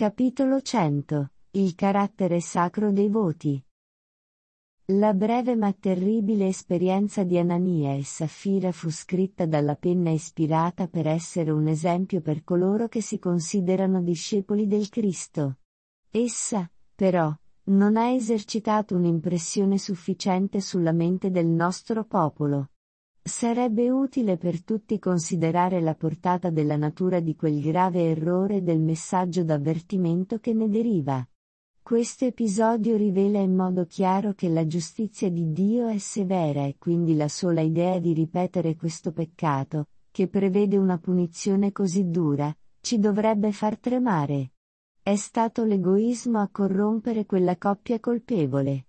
Capitolo 100. Il carattere sacro dei voti. La breve ma terribile esperienza di Anania e Saffira fu scritta dalla penna ispirata per essere un esempio per coloro che si considerano discepoli del Cristo. Essa, però, non ha esercitato un'impressione sufficiente sulla mente del nostro popolo. Sarebbe utile per tutti considerare la portata della natura di quel grave errore e del messaggio d'avvertimento che ne deriva. Questo episodio rivela in modo chiaro che la giustizia di Dio è severa e quindi la sola idea di ripetere questo peccato, che prevede una punizione così dura, ci dovrebbe far tremare. È stato l'egoismo a corrompere quella coppia colpevole.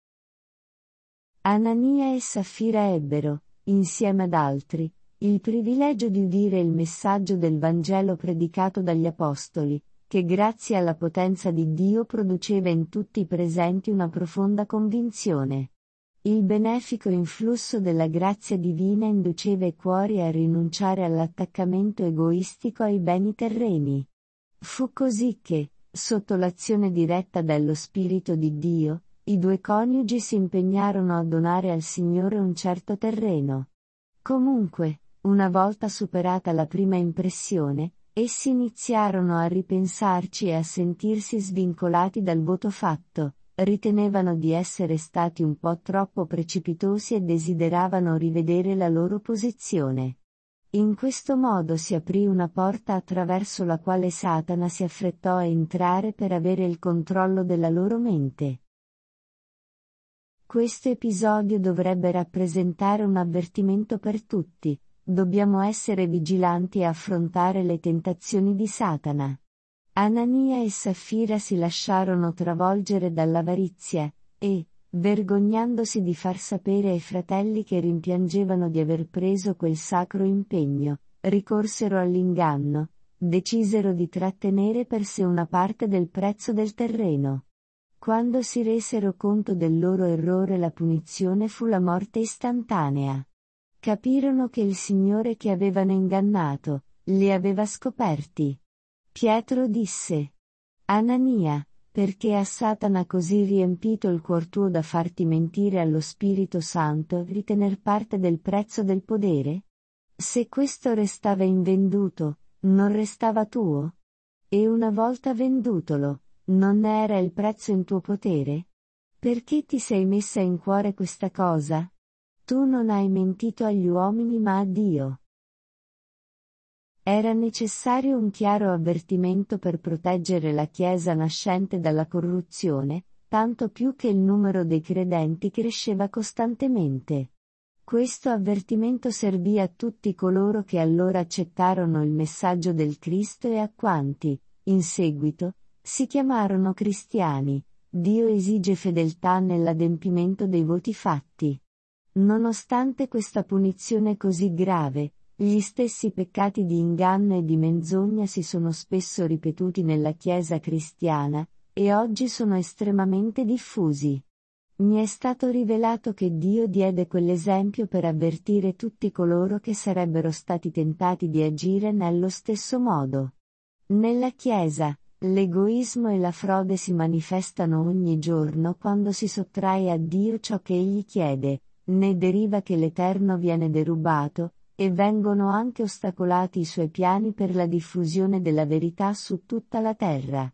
Anania e Saffira ebbero, insieme ad altri, il privilegio di udire il messaggio del Vangelo predicato dagli Apostoli, che grazie alla potenza di Dio produceva in tutti i presenti una profonda convinzione. Il benefico influsso della grazia divina induceva i cuori a rinunciare all'attaccamento egoistico ai beni terreni. Fu così che, sotto l'azione diretta dello Spirito di Dio, i due coniugi si impegnarono a donare al Signore un certo terreno. Comunque, una volta superata la prima impressione, essi iniziarono a ripensarci e a sentirsi svincolati dal voto fatto, ritenevano di essere stati un po' troppo precipitosi e desideravano rivedere la loro posizione. In questo modo si aprì una porta attraverso la quale Satana si affrettò a entrare per avere il controllo della loro mente. Questo episodio dovrebbe rappresentare un avvertimento per tutti. Dobbiamo essere vigilanti e affrontare le tentazioni di Satana. Anania e Saffira si lasciarono travolgere dall'avarizia, e, vergognandosi di far sapere ai fratelli che rimpiangevano di aver preso quel sacro impegno, ricorsero all'inganno, decisero di trattenere per sé una parte del prezzo del terreno. Quando si resero conto del loro errore la punizione fu la morte istantanea. Capirono che il Signore che avevano ingannato, li aveva scoperti. Pietro disse: Anania, perché ha Satana così riempito il cuor tuo da farti mentire allo Spirito Santo e ritener parte del prezzo del podere? Se questo restava invenduto, non restava tuo? E una volta vendutolo, non ne era il prezzo in tuo potere? Perché ti sei messa in cuore questa cosa? Tu non hai mentito agli uomini ma a Dio. Era necessario un chiaro avvertimento per proteggere la Chiesa nascente dalla corruzione, tanto più che il numero dei credenti cresceva costantemente. Questo avvertimento servì a tutti coloro che allora accettarono il messaggio del Cristo e a quanti, in seguito, si chiamarono cristiani. Dio esige fedeltà nell'adempimento dei voti fatti. Nonostante questa punizione così grave, gli stessi peccati di inganno e di menzogna si sono spesso ripetuti nella Chiesa cristiana, e oggi sono estremamente diffusi. Mi è stato rivelato che Dio diede quell'esempio per avvertire tutti coloro che sarebbero stati tentati di agire nello stesso modo. Nella Chiesa, l'egoismo e la frode si manifestano ogni giorno quando si sottrae a Dio ciò che Egli chiede, ne deriva che l'Eterno viene derubato, e vengono anche ostacolati i suoi piani per la diffusione della verità su tutta la terra.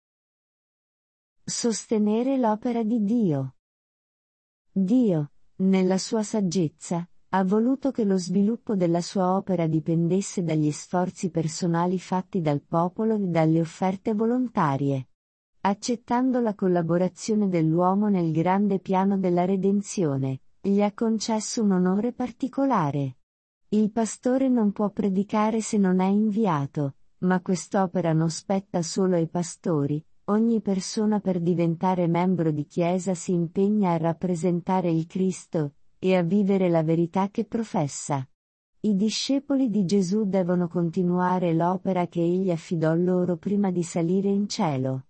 Sostenere l'opera di Dio. Dio, nella sua saggezza, ha voluto che lo sviluppo della sua opera dipendesse dagli sforzi personali fatti dal popolo e dalle offerte volontarie. Accettando la collaborazione dell'uomo nel grande piano della redenzione, gli ha concesso un onore particolare. Il pastore non può predicare se non è inviato, ma quest'opera non spetta solo ai pastori. Ogni persona per diventare membro di Chiesa si impegna a rappresentare il Cristo, e a vivere la verità che professa. I discepoli di Gesù devono continuare l'opera che Egli affidò loro prima di salire in cielo.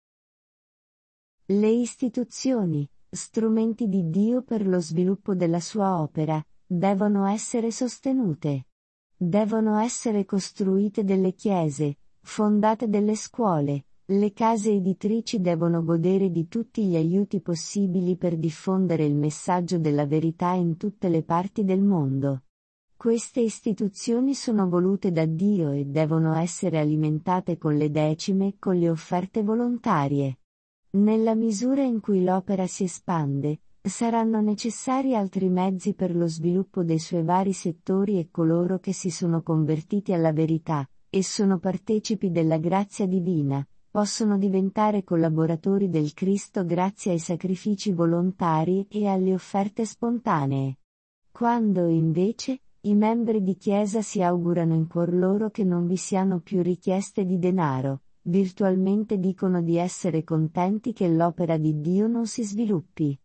Le istituzioni, strumenti di Dio per lo sviluppo della sua opera, devono essere sostenute. Devono essere costruite delle chiese, fondate delle scuole, Le case editrici devono godere di tutti gli aiuti possibili per diffondere il messaggio della verità in tutte le parti del mondo. Queste istituzioni sono volute da Dio e devono essere alimentate con le decime e con le offerte volontarie. Nella misura in cui l'opera si espande, saranno necessari altri mezzi per lo sviluppo dei suoi vari settori e coloro che si sono convertiti alla verità, e sono partecipi della grazia divina, possono diventare collaboratori del Cristo grazie ai sacrifici volontari e alle offerte spontanee. Quando, invece, i membri di Chiesa si augurano in cuor loro che non vi siano più richieste di denaro, virtualmente dicono di essere contenti che l'opera di Dio non si sviluppi.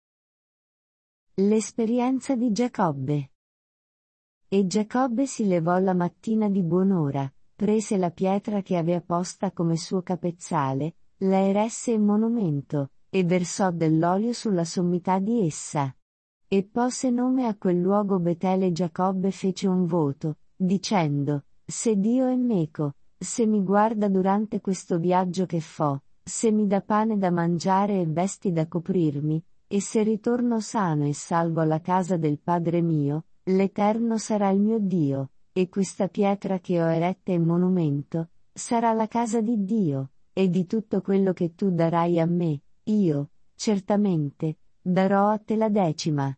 L'esperienza di Giacobbe. E Giacobbe si levò la mattina di buon'ora, prese la pietra che aveva posta come suo capezzale, la eresse in monumento, e versò dell'olio sulla sommità di essa. E pose nome a quel luogo Betel, e Giacobbe fece un voto, dicendo: Se Dio è meco, se mi guarda durante questo viaggio che fo, se mi dà pane da mangiare e vesti da coprirmi, e se ritorno sano e salvo alla casa del Padre mio, l'Eterno sarà il mio Dio, e questa pietra che ho eretta in monumento, sarà la casa di Dio, e di tutto quello che tu darai a me, io, certamente, darò a te la decima.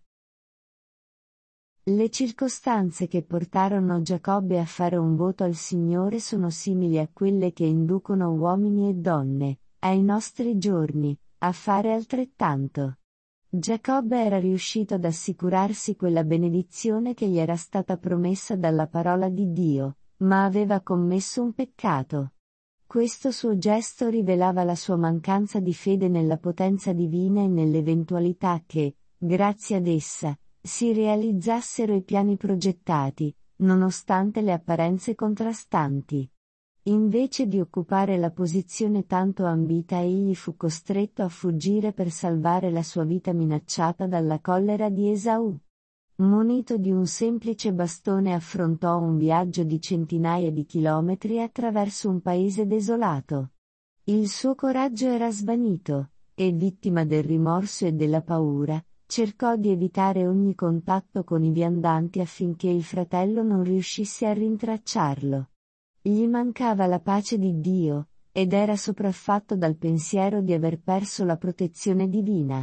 Le circostanze che portarono Giacobbe a fare un voto al Signore sono simili a quelle che inducono uomini e donne, ai nostri giorni, a fare altrettanto. Giacobbe era riuscito ad assicurarsi quella benedizione che gli era stata promessa dalla parola di Dio, ma aveva commesso un peccato. Questo suo gesto rivelava la sua mancanza di fede nella potenza divina e nell'eventualità che, grazie ad essa, si realizzassero i piani progettati, nonostante le apparenze contrastanti. Invece di occupare la posizione tanto ambita, egli fu costretto a fuggire per salvare la sua vita minacciata dalla collera di Esaù. Munito di un semplice bastone affrontò un viaggio di centinaia di chilometri attraverso un paese desolato. Il suo coraggio era svanito, e vittima del rimorso e della paura, cercò di evitare ogni contatto con i viandanti affinché il fratello non riuscisse a rintracciarlo. Gli mancava la pace di Dio, ed era sopraffatto dal pensiero di aver perso la protezione divina.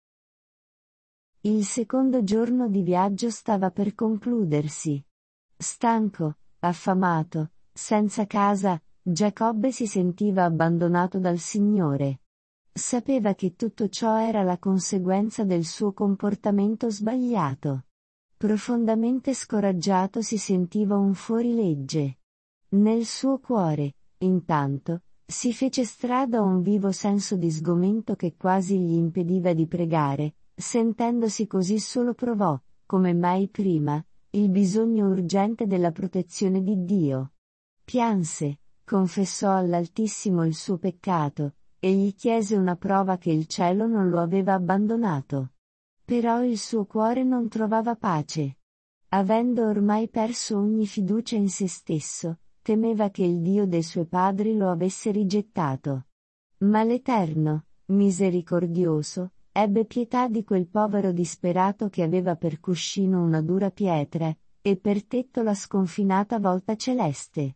Il secondo giorno di viaggio stava per concludersi. Stanco, affamato, senza casa, Giacobbe si sentiva abbandonato dal Signore. Sapeva che tutto ciò era la conseguenza del suo comportamento sbagliato. Profondamente scoraggiato si sentiva un fuorilegge. Nel suo cuore, intanto, si fece strada un vivo senso di sgomento che quasi gli impediva di pregare, sentendosi così solo provò, come mai prima, il bisogno urgente della protezione di Dio. Pianse, confessò all'Altissimo il suo peccato, e gli chiese una prova che il cielo non lo aveva abbandonato. Però il suo cuore non trovava pace. Avendo ormai perso ogni fiducia in se stesso, temeva che il Dio dei suoi padri lo avesse rigettato. Ma l'Eterno, misericordioso, ebbe pietà di quel povero disperato che aveva per cuscino una dura pietra, e per tetto la sconfinata volta celeste.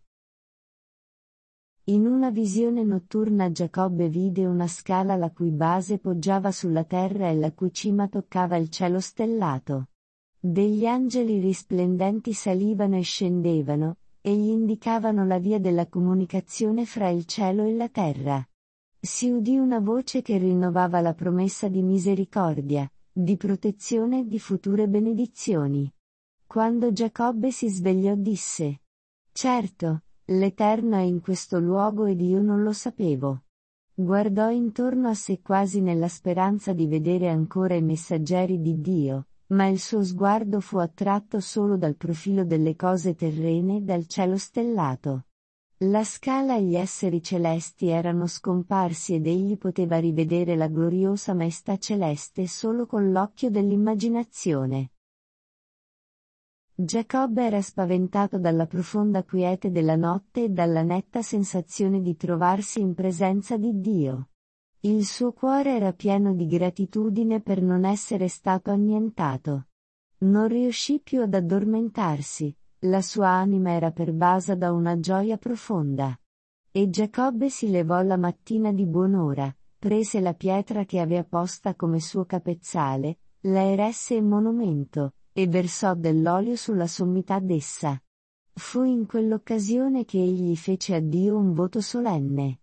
In una visione notturna Giacobbe vide una scala la cui base poggiava sulla terra e la cui cima toccava il cielo stellato. Degli angeli risplendenti salivano e scendevano, e gli indicavano la via della comunicazione fra il cielo e la terra. Si udì una voce che rinnovava la promessa di misericordia, di protezione e di future benedizioni. Quando Giacobbe si svegliò disse: Certo, l'Eterno è in questo luogo ed io non lo sapevo. Guardò intorno a sé quasi nella speranza di vedere ancora i messaggeri di Dio, ma il suo sguardo fu attratto solo dal profilo delle cose terrene e dal cielo stellato. La scala e gli esseri celesti erano scomparsi ed egli poteva rivedere la gloriosa maestà celeste solo con l'occhio dell'immaginazione. Giacobbe era spaventato dalla profonda quiete della notte e dalla netta sensazione di trovarsi in presenza di Dio. Il suo cuore era pieno di gratitudine per non essere stato annientato. Non riuscì più ad addormentarsi, la sua anima era pervasa da una gioia profonda. E Giacobbe si levò la mattina di buon'ora, prese la pietra che aveva posta come suo capezzale, la eresse in monumento, e versò dell'olio sulla sommità d'essa. Fu in quell'occasione che egli fece a Dio un voto solenne.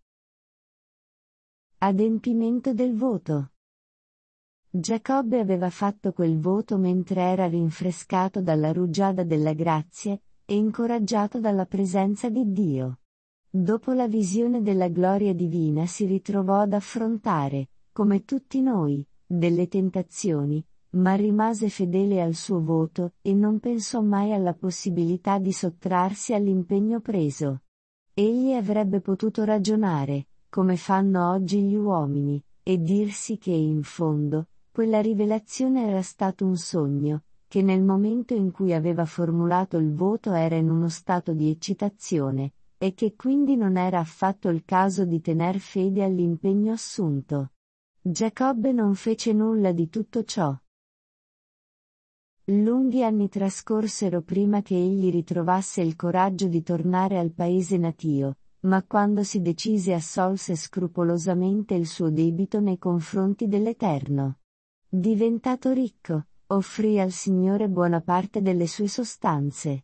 Adempimento del voto. Giacobbe aveva fatto quel voto mentre era rinfrescato dalla rugiada della grazia, e incoraggiato dalla presenza di Dio. Dopo la visione della gloria divina si ritrovò ad affrontare, come tutti noi, delle tentazioni, ma rimase fedele al suo voto e non pensò mai alla possibilità di sottrarsi all'impegno preso. Egli avrebbe potuto ragionare, come fanno oggi gli uomini, e dirsi che in fondo, quella rivelazione era stato un sogno, che nel momento in cui aveva formulato il voto era in uno stato di eccitazione, e che quindi non era affatto il caso di tener fede all'impegno assunto. Giacobbe non fece nulla di tutto ciò. Lunghi anni trascorsero prima che egli ritrovasse il coraggio di tornare al paese natio, ma quando si decise assolse scrupolosamente il suo debito nei confronti dell'Eterno. Diventato ricco, offrì al Signore buona parte delle sue sostanze.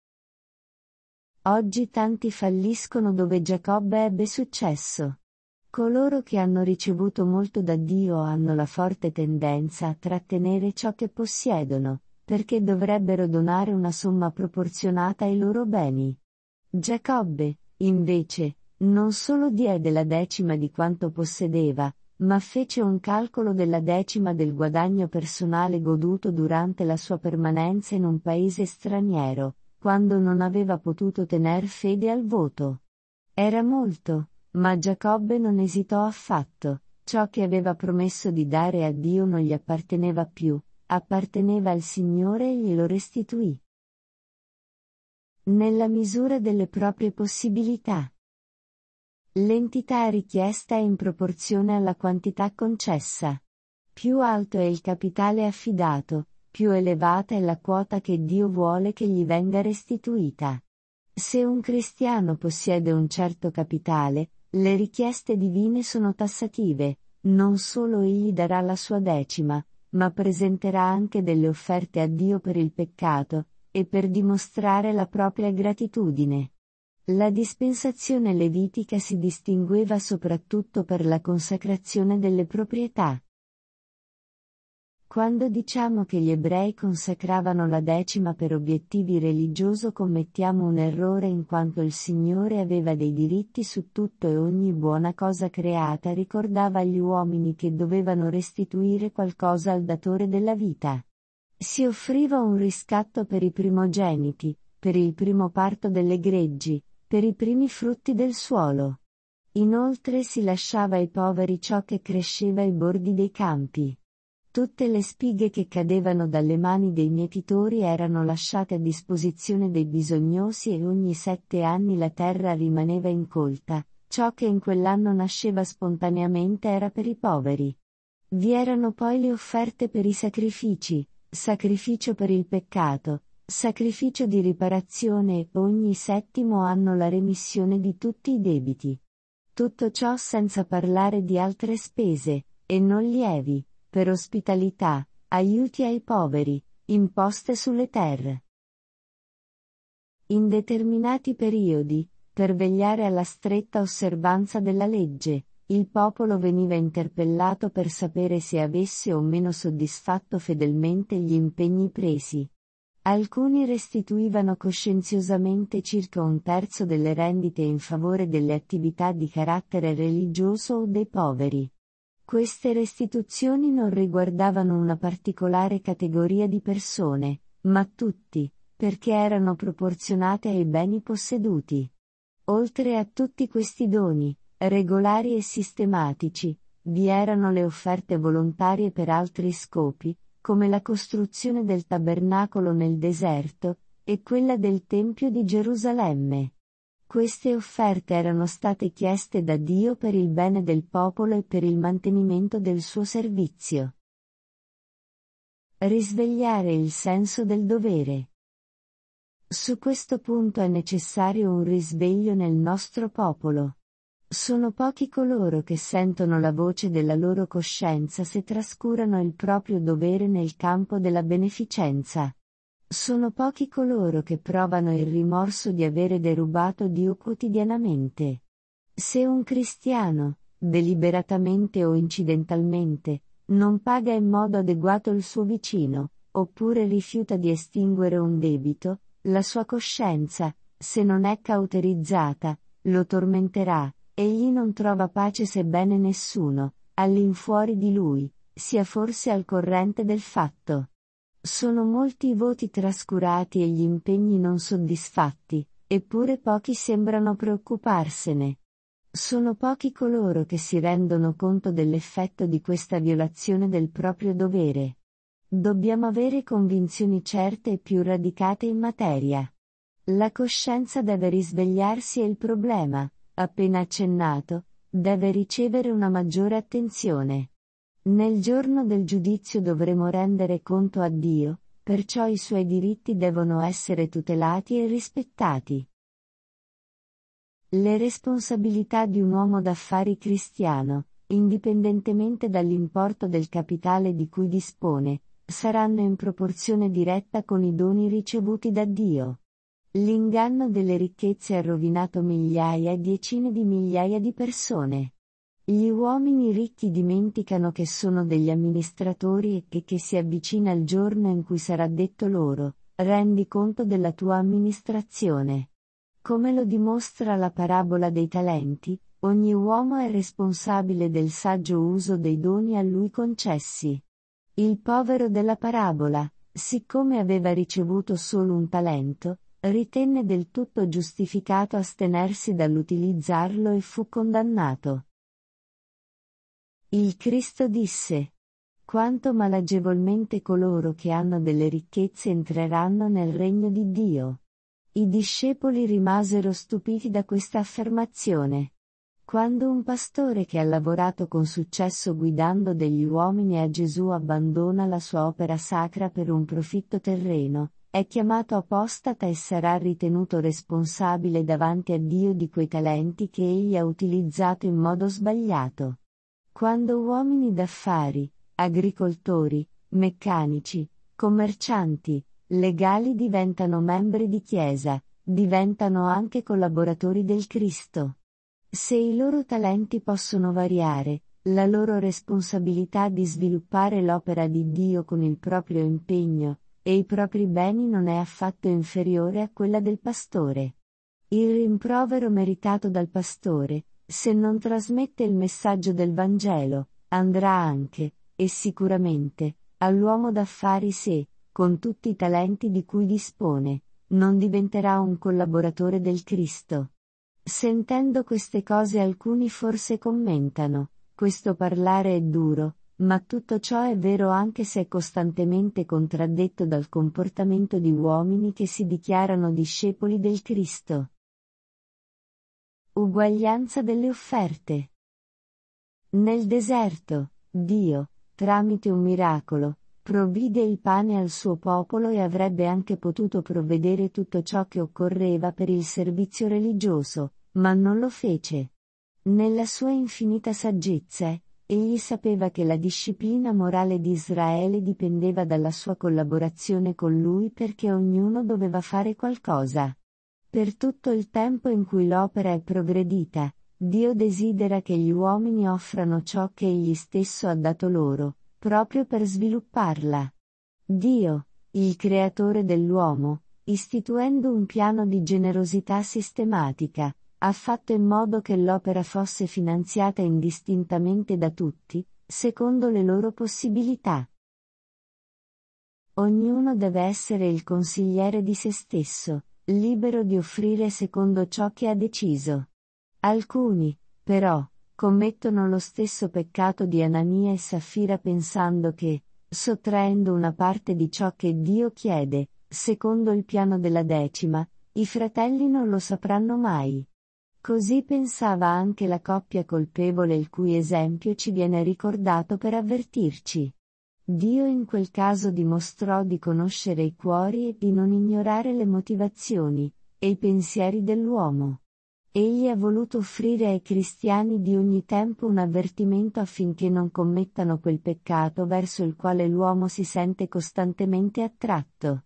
Oggi tanti falliscono dove Giacobbe ebbe successo. Coloro che hanno ricevuto molto da Dio hanno la forte tendenza a trattenere ciò che possiedono, perché dovrebbero donare una somma proporzionata ai loro beni. Giacobbe, invece, non solo diede la decima di quanto possedeva, ma fece un calcolo della decima del guadagno personale goduto durante la sua permanenza in un paese straniero, quando non aveva potuto tener fede al voto. Era molto, ma Giacobbe non esitò affatto, ciò che aveva promesso di dare a Dio non gli apparteneva più, apparteneva al Signore e glielo restituì. Nella misura delle proprie possibilità. L'entità richiesta è in proporzione alla quantità concessa. Più alto è il capitale affidato, più elevata è la quota che Dio vuole che gli venga restituita. Se un cristiano possiede un certo capitale, le richieste divine sono tassative, non solo egli darà la sua decima, ma presenterà anche delle offerte a Dio per il peccato, e per dimostrare la propria gratitudine. La dispensazione levitica si distingueva soprattutto per la consacrazione delle proprietà. Quando diciamo che gli ebrei consacravano la decima per obiettivi religiosi commettiamo un errore in quanto il Signore aveva dei diritti su tutto e ogni buona cosa creata ricordava agli uomini che dovevano restituire qualcosa al datore della vita. Si offriva un riscatto per i primogeniti, per il primo parto delle greggi, per i primi frutti del suolo. Inoltre si lasciava ai poveri ciò che cresceva ai bordi dei campi. Tutte le spighe che cadevano dalle mani dei mietitori erano lasciate a disposizione dei bisognosi e ogni 7 anni la terra rimaneva incolta, ciò che in quell'anno nasceva spontaneamente era per i poveri. Vi erano poi le offerte per i sacrifici, sacrificio per il peccato, sacrificio di riparazione e ogni 7° anno la remissione di tutti i debiti. Tutto ciò senza parlare di altre spese, e non lievi, per ospitalità, aiuti ai poveri, imposte sulle terre. In determinati periodi, per vegliare alla stretta osservanza della legge, il popolo veniva interpellato per sapere se avesse o meno soddisfatto fedelmente gli impegni presi. Alcuni restituivano coscienziosamente circa 1/3 delle rendite in favore delle attività di carattere religioso o dei poveri. Queste restituzioni non riguardavano una particolare categoria di persone, ma tutti, perché erano proporzionate ai beni posseduti. Oltre a tutti questi doni, regolari e sistematici, vi erano le offerte volontarie per altri scopi, come la costruzione del tabernacolo nel deserto, e quella del Tempio di Gerusalemme. Queste offerte erano state chieste da Dio per il bene del popolo e per il mantenimento del suo servizio. Risvegliare il senso del dovere. Su questo punto è necessario un risveglio nel nostro popolo. Sono pochi coloro che sentono la voce della loro coscienza se trascurano il proprio dovere nel campo della beneficenza. Sono pochi coloro che provano il rimorso di avere derubato Dio quotidianamente. Se un cristiano, deliberatamente o incidentalmente, non paga in modo adeguato il suo vicino, oppure rifiuta di estinguere un debito, la sua coscienza, se non è cauterizzata, lo tormenterà. Egli non trova pace sebbene nessuno, all'infuori di lui, sia forse al corrente del fatto. Sono molti i voti trascurati e gli impegni non soddisfatti, eppure pochi sembrano preoccuparsene. Sono pochi coloro che si rendono conto dell'effetto di questa violazione del proprio dovere. Dobbiamo avere convinzioni certe e più radicate in materia. La coscienza deve risvegliarsi e il problema, appena accennato, deve ricevere una maggiore attenzione. Nel giorno del giudizio dovremo rendere conto a Dio, perciò i suoi diritti devono essere tutelati e rispettati. Le responsabilità di un uomo d'affari cristiano, indipendentemente dall'importo del capitale di cui dispone, saranno in proporzione diretta con i doni ricevuti da Dio. L'inganno delle ricchezze ha rovinato migliaia e decine di migliaia di persone. Gli uomini ricchi dimenticano che sono degli amministratori e che si avvicina il giorno in cui sarà detto loro: rendi conto della tua amministrazione. Come lo dimostra la parabola dei talenti, ogni uomo è responsabile del saggio uso dei doni a lui concessi. Il povero della parabola, siccome aveva ricevuto solo un talento, ritenne del tutto giustificato astenersi dall'utilizzarlo e fu condannato. Il Cristo disse: quanto malagevolmente coloro che hanno delle ricchezze entreranno nel regno di Dio. I discepoli rimasero stupiti da questa affermazione. Quando un pastore che ha lavorato con successo guidando degli uomini a Gesù abbandona la sua opera sacra per un profitto terreno, è chiamato apostata e sarà ritenuto responsabile davanti a Dio di quei talenti che egli ha utilizzato in modo sbagliato. Quando uomini d'affari, agricoltori, meccanici, commercianti, legali diventano membri di Chiesa, diventano anche collaboratori del Cristo. Se i loro talenti possono variare, la loro responsabilità di sviluppare l'opera di Dio con il proprio impegno e i propri beni non è affatto inferiore a quella del pastore. Il rimprovero meritato dal pastore, se non trasmette il messaggio del Vangelo, andrà anche, e sicuramente, all'uomo d'affari se, con tutti i talenti di cui dispone, non diventerà un collaboratore del Cristo. Sentendo queste cose alcuni forse commentano: questo parlare è duro, ma tutto ciò è vero anche se è costantemente contraddetto dal comportamento di uomini che si dichiarano discepoli del Cristo. Uguaglianza delle offerte. Nel deserto, Dio, tramite un miracolo, provvide il pane al suo popolo e avrebbe anche potuto provvedere tutto ciò che occorreva per il servizio religioso, ma non lo fece. Nella sua infinita saggezza, egli sapeva che la disciplina morale di Israele dipendeva dalla sua collaborazione con lui perché ognuno doveva fare qualcosa. Per tutto il tempo in cui l'opera è progredita, Dio desidera che gli uomini offrano ciò che egli stesso ha dato loro, proprio per svilupparla. Dio, il creatore dell'uomo, istituendo un piano di generosità sistematica, ha fatto in modo che l'opera fosse finanziata indistintamente da tutti, secondo le loro possibilità. Ognuno deve essere il consigliere di se stesso, libero di offrire secondo ciò che ha deciso. Alcuni, però, commettono lo stesso peccato di Anania e Saffira pensando che, sottraendo una parte di ciò che Dio chiede, secondo il piano della 10ª, i fratelli non lo sapranno mai. Così pensava anche la coppia colpevole il cui esempio ci viene ricordato per avvertirci. Dio in quel caso dimostrò di conoscere i cuori e di non ignorare le motivazioni e i pensieri dell'uomo. Egli ha voluto offrire ai cristiani di ogni tempo un avvertimento affinché non commettano quel peccato verso il quale l'uomo si sente costantemente attratto.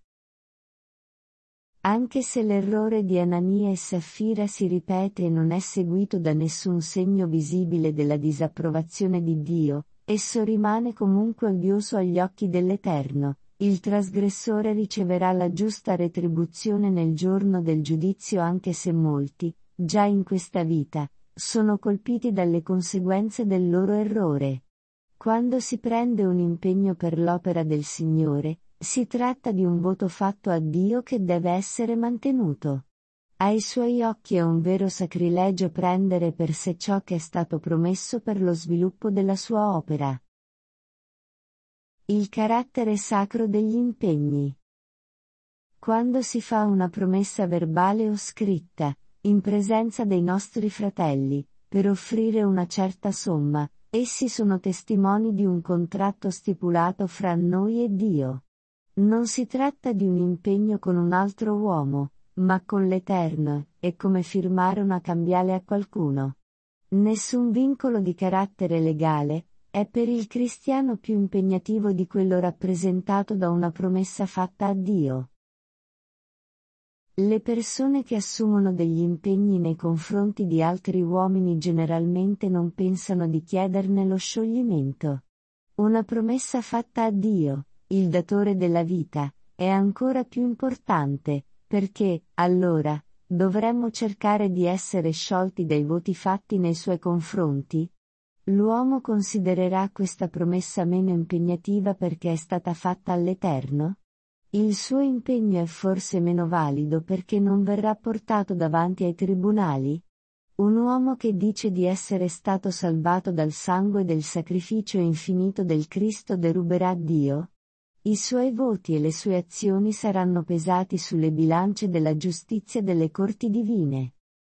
Anche se l'errore di Anania e Saffira si ripete e non è seguito da nessun segno visibile della disapprovazione di Dio, esso rimane comunque odioso agli occhi dell'Eterno. Il trasgressore riceverà la giusta retribuzione nel giorno del giudizio, anche se molti, già in questa vita, sono colpiti dalle conseguenze del loro errore. Quando si prende un impegno per l'opera del Signore, si tratta di un voto fatto a Dio che deve essere mantenuto. Ai suoi occhi è un vero sacrilegio prendere per sé ciò che è stato promesso per lo sviluppo della sua opera. Il carattere sacro degli impegni. Quando si fa una promessa verbale o scritta, in presenza dei nostri fratelli, per offrire una certa somma, essi sono testimoni di un contratto stipulato fra noi e Dio. Non si tratta di un impegno con un altro uomo, ma con l'Eterno, è come firmare una cambiale a qualcuno. Nessun vincolo di carattere legale è per il cristiano più impegnativo di quello rappresentato da una promessa fatta a Dio. Le persone che assumono degli impegni nei confronti di altri uomini generalmente non pensano di chiederne lo scioglimento. Una promessa fatta a Dio, il datore della vita, è ancora più importante, perché, allora, dovremmo cercare di essere sciolti dai voti fatti nei suoi confronti? L'uomo considererà questa promessa meno impegnativa perché è stata fatta all'Eterno? Il suo impegno è forse meno valido perché non verrà portato davanti ai tribunali? Un uomo che dice di essere stato salvato dal sangue del sacrificio infinito del Cristo deruberà Dio? I suoi voti e le sue azioni saranno pesati sulle bilance della giustizia delle corti divine.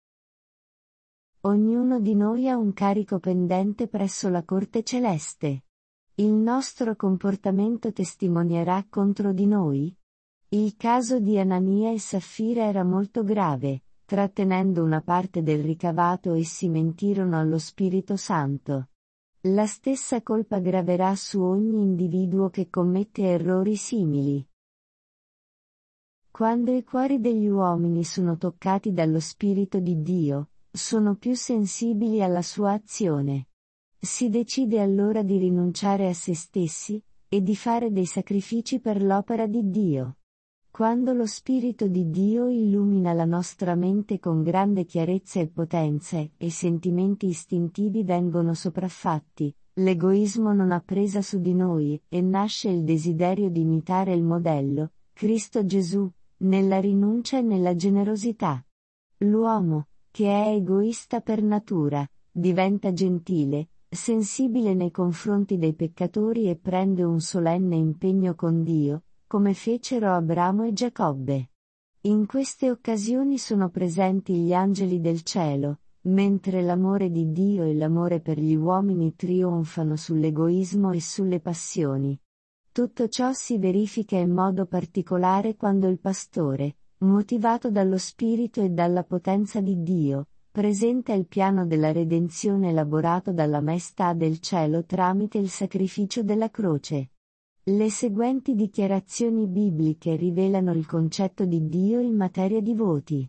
Ognuno di noi ha un carico pendente presso la corte celeste. Il nostro comportamento testimonierà contro di noi? Il caso di Anania e Saffira era molto grave. Trattenendo una parte del ricavato essi mentirono allo Spirito Santo. La stessa colpa graverà su ogni individuo che commette errori simili. Quando i cuori degli uomini sono toccati dallo Spirito di Dio, sono più sensibili alla sua azione. Si decide allora di rinunciare a se stessi, e di fare dei sacrifici per l'opera di Dio. Quando lo Spirito di Dio illumina la nostra mente con grande chiarezza e potenza, e i sentimenti istintivi vengono sopraffatti, l'egoismo non ha presa su di noi, e nasce il desiderio di imitare il modello, Cristo Gesù, nella rinuncia e nella generosità. L'uomo, che è egoista per natura, diventa gentile, sensibile nei confronti dei peccatori e prende un solenne impegno con Dio, come fecero Abramo e Giacobbe. In queste occasioni sono presenti gli angeli del cielo, mentre l'amore di Dio e l'amore per gli uomini trionfano sull'egoismo e sulle passioni. Tutto ciò si verifica in modo particolare quando il pastore, motivato dallo Spirito e dalla potenza di Dio, presenta il piano della redenzione elaborato dalla Maestà del cielo tramite il sacrificio della croce. Le seguenti dichiarazioni bibliche rivelano il concetto di Dio in materia di voti.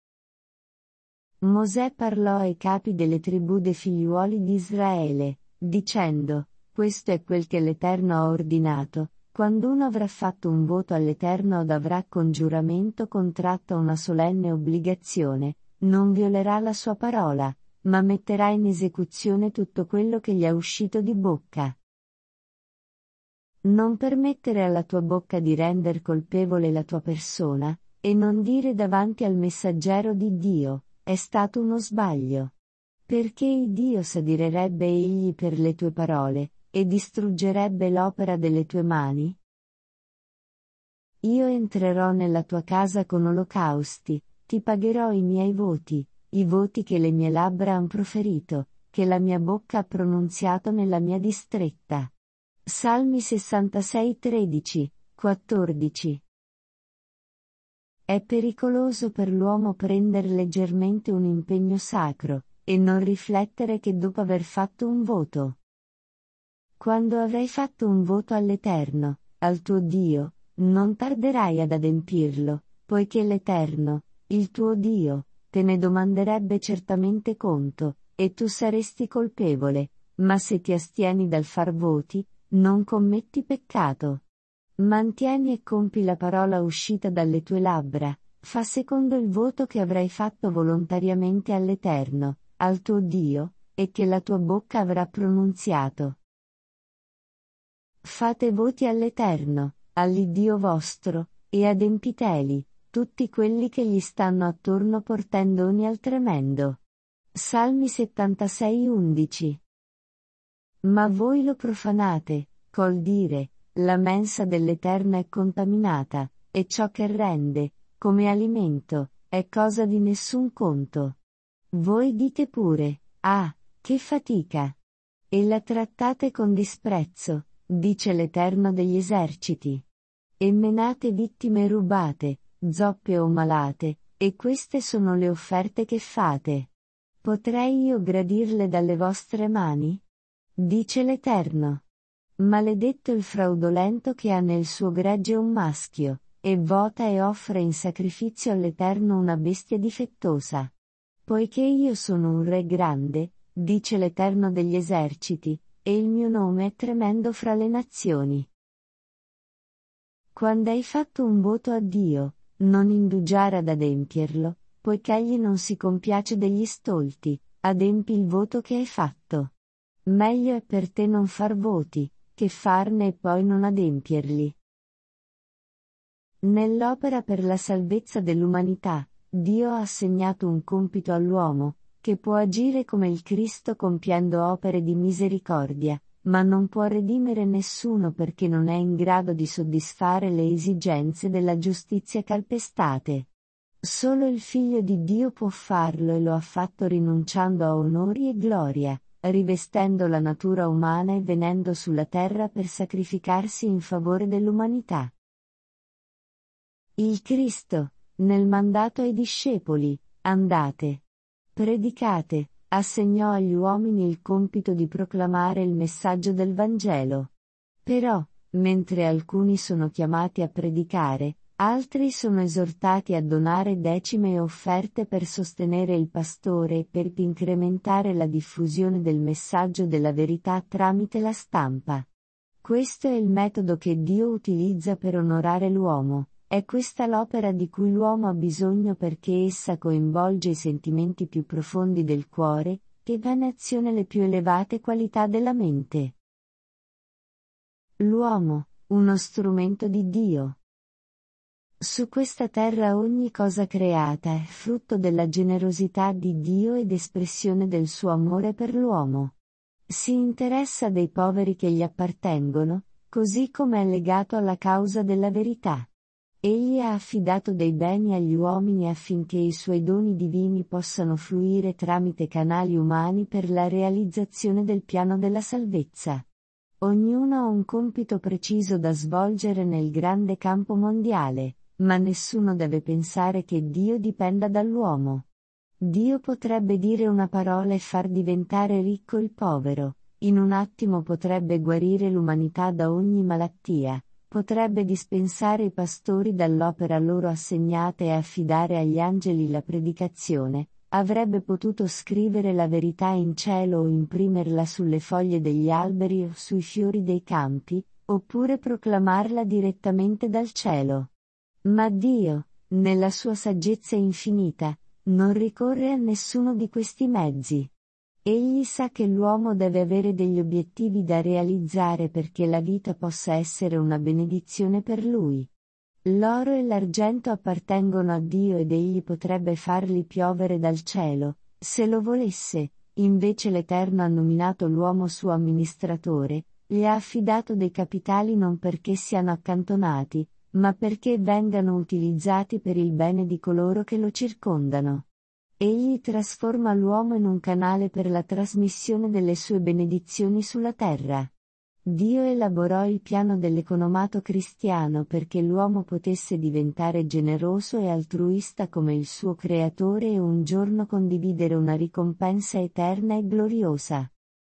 Mosè parlò ai capi delle tribù dei figliuoli di Israele, dicendo: questo è quel che l'Eterno ha ordinato, quando uno avrà fatto un voto all'Eterno od avrà con giuramento contratto una solenne obbligazione, non violerà la sua parola, ma metterà in esecuzione tutto quello che gli è uscito di bocca. Non permettere alla tua bocca di render colpevole la tua persona, e non dire davanti al messaggero di Dio: è stato uno sbaglio. Perché il Dio s'adirerebbe egli per le tue parole, e distruggerebbe l'opera delle tue mani? Io entrerò nella tua casa con olocausti, ti pagherò i miei voti, i voti che le mie labbra han proferito, che la mia bocca ha pronunziato nella mia distretta. Salmi 66, 13, 14. È pericoloso per l'uomo prendere leggermente un impegno sacro, e non riflettere che dopo aver fatto un voto. Quando avrai fatto un voto all'Eterno, al tuo Dio, non tarderai ad adempirlo, poiché l'Eterno, il tuo Dio, te ne domanderebbe certamente conto, e tu saresti colpevole, ma se ti astieni dal far voti, non commetti peccato. Mantieni e compi la parola uscita dalle tue labbra, fa secondo il voto che avrai fatto volontariamente all'Eterno, al tuo Dio, e che la tua bocca avrà pronunziato. Fate voti all'Eterno, all'Iddio vostro, e adempiteli, tutti quelli che gli stanno attorno portendoni al tremendo. Salmi 76, 11. Ma voi lo profanate, col dire, la mensa dell'Eterno è contaminata, e ciò che rende, come alimento, è cosa di nessun conto. Voi dite pure, ah, che fatica! E la trattate con disprezzo, dice l'Eterno degli eserciti. E menate vittime rubate, zoppe o malate, e queste sono le offerte che fate. Potrei io gradirle dalle vostre mani? Dice l'Eterno. Maledetto il fraudolento che ha nel suo gregge un maschio, e vota e offre in sacrificio all'Eterno una bestia difettosa. Poiché io sono un re grande, dice l'Eterno degli eserciti, e il mio nome è tremendo fra le nazioni. Quando hai fatto un voto a Dio, non indugiare ad adempierlo, poiché egli non si compiace degli stolti, adempi il voto che hai fatto. Meglio è per te non far voti, che farne e poi non adempierli. Nell'opera per la salvezza dell'umanità, Dio ha assegnato un compito all'uomo, che può agire come il Cristo compiendo opere di misericordia, ma non può redimere nessuno perché non è in grado di soddisfare le esigenze della giustizia calpestate. Solo il Figlio di Dio può farlo e lo ha fatto rinunciando a onori e gloria, rivestendo la natura umana e venendo sulla terra per sacrificarsi in favore dell'umanità. Il Cristo, nel mandato ai discepoli, andate, predicate, assegnò agli uomini il compito di proclamare il messaggio del Vangelo. Però, mentre alcuni sono chiamati a predicare, altri sono esortati a donare decime e offerte per sostenere il pastore e per incrementare la diffusione del messaggio della verità tramite la stampa. Questo è il metodo che Dio utilizza per onorare l'uomo. È questa l'opera di cui l'uomo ha bisogno perché essa coinvolge i sentimenti più profondi del cuore, e dà in azione le più elevate qualità della mente. L'uomo, uno strumento di Dio. Su questa terra ogni cosa creata è frutto della generosità di Dio ed espressione del suo amore per l'uomo. Si interessa dei poveri che gli appartengono, così come è legato alla causa della verità. Egli ha affidato dei beni agli uomini affinché i suoi doni divini possano fluire tramite canali umani per la realizzazione del piano della salvezza. Ognuno ha un compito preciso da svolgere nel grande campo mondiale, ma nessuno deve pensare che Dio dipenda dall'uomo. Dio potrebbe dire una parola e far diventare ricco il povero, in un attimo potrebbe guarire l'umanità da ogni malattia. Potrebbe dispensare i pastori dall'opera loro assegnata e affidare agli angeli la predicazione, avrebbe potuto scrivere la verità in cielo o imprimerla sulle foglie degli alberi o sui fiori dei campi, oppure proclamarla direttamente dal cielo. Ma Dio, nella sua saggezza infinita, non ricorre a nessuno di questi mezzi. Egli sa che l'uomo deve avere degli obiettivi da realizzare perché la vita possa essere una benedizione per lui. L'oro e l'argento appartengono a Dio ed egli potrebbe farli piovere dal cielo, se lo volesse, invece l'Eterno ha nominato l'uomo suo amministratore, gli ha affidato dei capitali non perché siano accantonati, ma perché vengano utilizzati per il bene di coloro che lo circondano. Egli trasforma l'uomo in un canale per la trasmissione delle sue benedizioni sulla terra. Dio elaborò il piano dell'economato cristiano perché l'uomo potesse diventare generoso e altruista come il suo creatore e un giorno condividere una ricompensa eterna e gloriosa.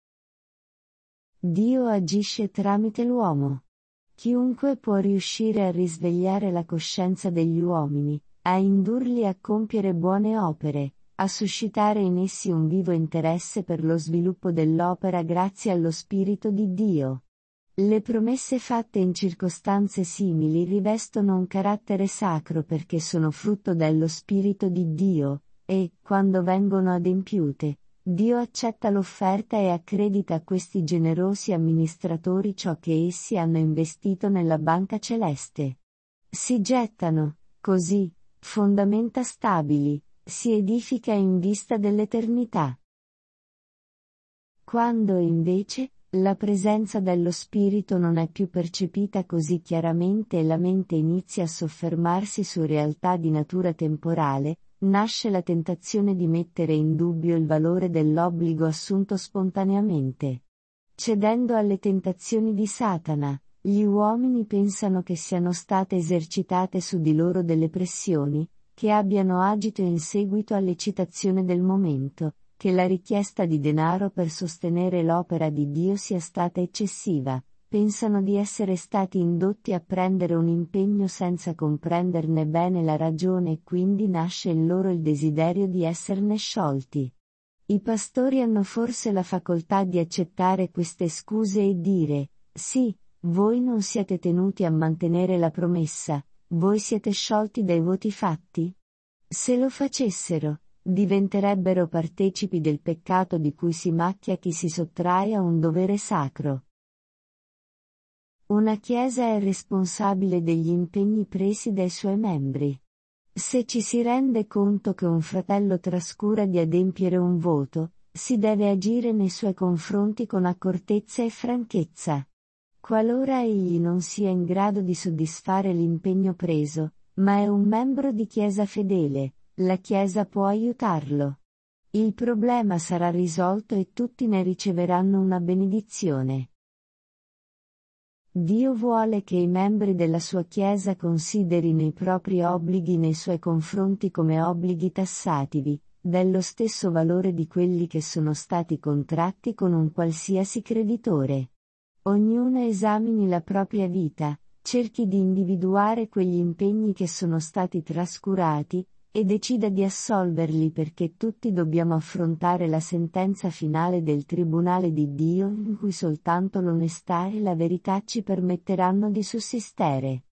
Dio agisce tramite l'uomo. Chiunque può riuscire a risvegliare la coscienza degli uomini, a indurli a compiere buone opere, a suscitare in essi un vivo interesse per lo sviluppo dell'opera grazie allo Spirito di Dio. Le promesse fatte in circostanze simili rivestono un carattere sacro perché sono frutto dello Spirito di Dio, e, quando vengono adempiute, Dio accetta l'offerta e accredita a questi generosi amministratori ciò che essi hanno investito nella banca celeste. Si gettano, così, fondamenta stabili, si edifica in vista dell'eternità. Quando invece, la presenza dello Spirito non è più percepita così chiaramente e la mente inizia a soffermarsi su realtà di natura temporale, nasce la tentazione di mettere in dubbio il valore dell'obbligo assunto spontaneamente. Cedendo alle tentazioni di Satana, gli uomini pensano che siano state esercitate su di loro delle pressioni, che abbiano agito in seguito all'eccitazione del momento, che la richiesta di denaro per sostenere l'opera di Dio sia stata eccessiva, pensano di essere stati indotti a prendere un impegno senza comprenderne bene la ragione e quindi nasce in loro il desiderio di esserne sciolti. I pastori hanno forse la facoltà di accettare queste scuse e dire, sì, voi non siete tenuti a mantenere la promessa, voi siete sciolti dai voti fatti? Se lo facessero, diventerebbero partecipi del peccato di cui si macchia chi si sottrae a un dovere sacro. Una Chiesa è responsabile degli impegni presi dai suoi membri. Se ci si rende conto che un fratello trascura di adempiere un voto, si deve agire nei suoi confronti con accortezza e franchezza. Qualora egli non sia in grado di soddisfare l'impegno preso, ma è un membro di Chiesa fedele, la Chiesa può aiutarlo. Il problema sarà risolto e tutti ne riceveranno una benedizione. Dio vuole che i membri della sua Chiesa considerino i propri obblighi nei suoi confronti come obblighi tassativi, dello stesso valore di quelli che sono stati contratti con un qualsiasi creditore. Ognuno esamini la propria vita, cerchi di individuare quegli impegni che sono stati trascurati, e decida di assolverli perché tutti dobbiamo affrontare la sentenza finale del tribunale di Dio in cui soltanto l'onestà e la verità ci permetteranno di sussistere.